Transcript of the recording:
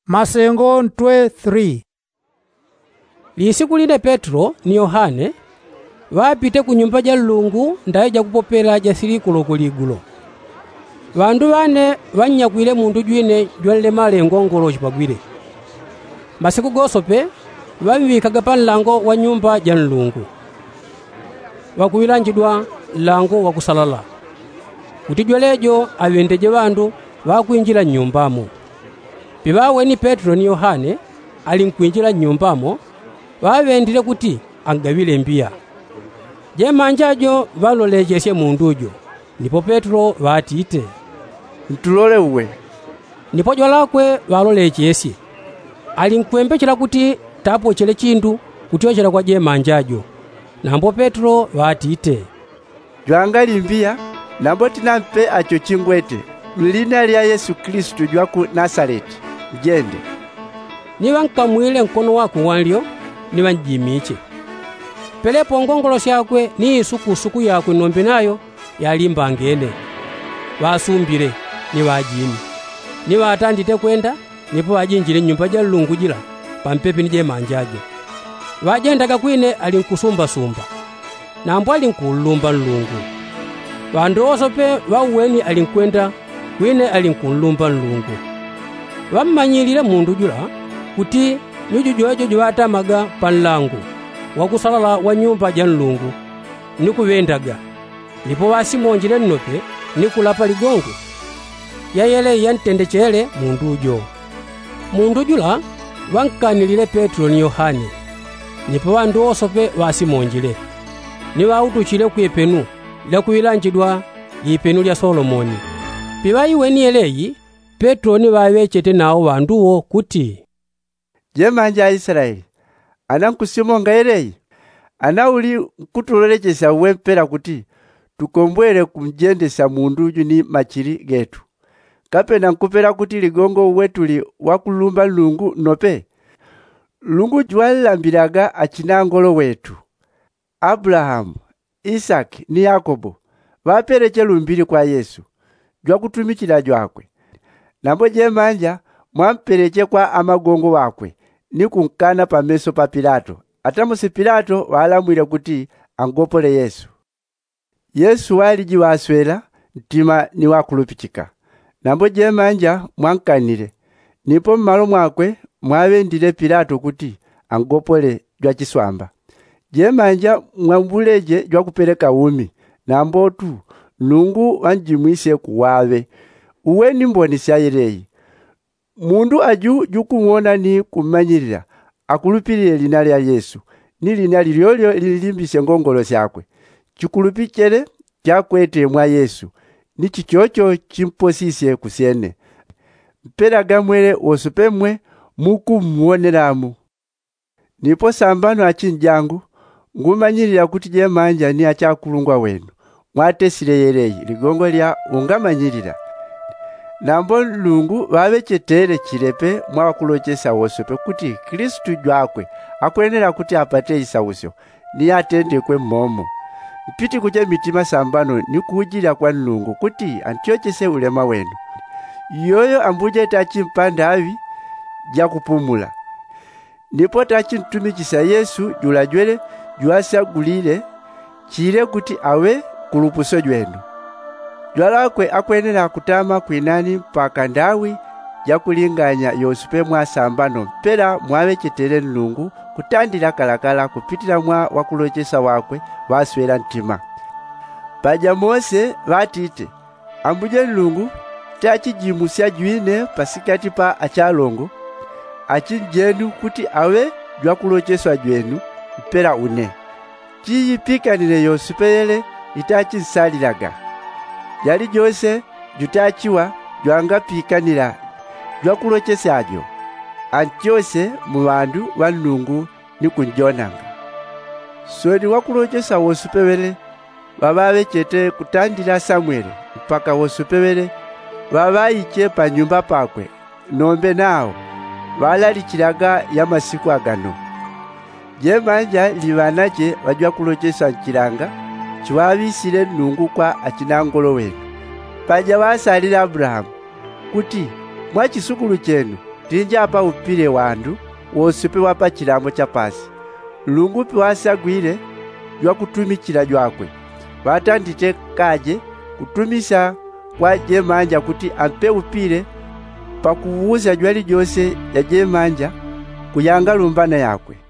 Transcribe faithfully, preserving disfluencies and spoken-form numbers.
Masengo ntwe three. Lisiku lile Petro ni Yohane wapite ku nyumba ja Lungu ndaye ja kupopera ja sirikulo kuligulo. Vandu vane vanyakwile mundu jwine jwalele male ngongolo chipagwire. Masiku gosope vavikaga panlango wa nyumba ja Lungu. Wakuilanjidwa lango wa kusalala. Kuti jwalejo avendeje vandu vakuinjira nyumbamo. Pivawe ni Petro ni Yohane alinkuinjira nyumbamo vavendile kuti angavile mbia. Je manjajo valolejeshe mundujo. Nipo Petro vatite. Ntulole uwe. Nipo jwalakwe valolejeshe. Alinkuembechera kuti tapo chele chindu kutiochera kwa je manjajo. Nambo Petro vatite. Jwangali mbia nambo tinampe acho chingwete. Mlina lya Yesu Kristu jwaku Nazareti. Jende. Niwa nkamwile nkono wako wanlio niwa njimiche. Pelepo ngongolo syakwe ni isuku suku yakwe nombe nayo yalimba ngene. Wasumbire ni wajini. Ni watandite kwenda nipo wajinjire nyumba ja Lungu jila pampepe nije manjaje. Wajendaga kwine alinkusumba sumba. Nambo alinkulumba Lungu. Vandu osope wauweni alinkwenda kwine alinkulumba Lungu. Wammanyilile mundu jula kuti nyuju jojo jwatamaga panlangu wakusalala wa nyumba ja Lungu nikuvendaga. Nipo wasimonjile nnope nikulapa ligongo yayele yantendechele mundu jo. Mundu jula wankanilile Petro ni Yohane. Nipo vandu osope wasimonjile ni wautuchile kuipenu la kuilanjidwa lipenu lya Solomoni. Pivayiweni eleyi Petro ni wawechete nao vanduwo kuti je manja Israeli anankusimonga eleyi anauli kutulolechesa wempera kuti tukombwele kumjendesa munduju ni machiri getu. Kapena nkupera kuti ligongo wetuli wakulumba Lungu nope. Lungu jwalambiraga achinangolo wetu. Abrahamu, Isaki ni Yakobo vapereche lumbiri kwa Yesu jwakutumikira jwakwe. Nambo je manja mwampereche kwa amagongo wakwe ni kunkana pameso pa Pilato. Atamusi Pilato walamwile kuti angopole Yesu. Yesu waliji waswela ntima ni wakulupichika. Nambo je manja mwankanile. Nipo mmalo mwakwe mwavendile Pilato kuti angopole jwa chiswamba. Je manja mwambuleje jwa kupeleka umi. Nambo tu Lungu wanjimwise kuwave. Uwe ni mboni syayireyi. Mundu aju jukumuona ni kumanyirira. Akulupilile lina lya Yesu. Ni lina lilyolyo lilimbise ngongolo syakwe. Chikulupichere chakwete mwa Yesu. Ni chichocho chimposisye kusyene. Mperaga mwele osupemwe muku muoneramu. Nipo sambano achinjangu ngumanyirira kuti je manja ni achakulungwa wenu. Mwatesile yereyi ligongo lya ungamanyirira. Nambo Lungu wawechetere chilepe mwakulochesa wosope kuti Kristu jwakwe akwenera kuti apate isawusyo ni atende kwe momo. Mpiti kuche mitima sambano ni kujira kwa Lungu kuti antiochese ulema wenu. Yoyo ambuje tachi mpanda avi ja kupumula. Nipo tachi ntumikisa Yesu jula jwele juasa gulile chile kuti awe kulupuso jwenu. Jwalakwe akwenera kutama kwinani mpaka ndawi ya kulinganya yosupe mwa sambano mpera mwawechetere Lungu kutandila kalakala kupitila mwa wakulochesa wakwe waswela ntima. Paja Mose vatite ambuje Lungu tachijimusya jwine pasikati pa achalongo achinjenu kuti awe jwakulocheswa jwenu mpera une. Chiyipikanile yosupele itachinsaliraga. Yali jose jutachiwa jwanga pikanira jwakulochesa ajo. Antiose mu bandu wa Lungu ni kunjonanga. So ni wakulochesa wosupewele wabawechete kutandila Samueli mpaka wosupewele wabayiche pa nyumba pakwe nombe nao walalichiraga ya masiku agano. Je manja livanache wajwa kulochesa nchilanga chiwabisile Lungu kwa achinangolo wenu. Paja wasalila Abrahamu kuti mwachisukulu chenu tinja apa upire wandu wosupe wapa chilambo cha pasi. Mulungu piwasagwire lwakutumikira lwakwe. Vatandite kaje kutumisa kwa jemanja kuti ampe upire pakuwuza jwali jose ya jemanja kuyanga lumbana yakwe.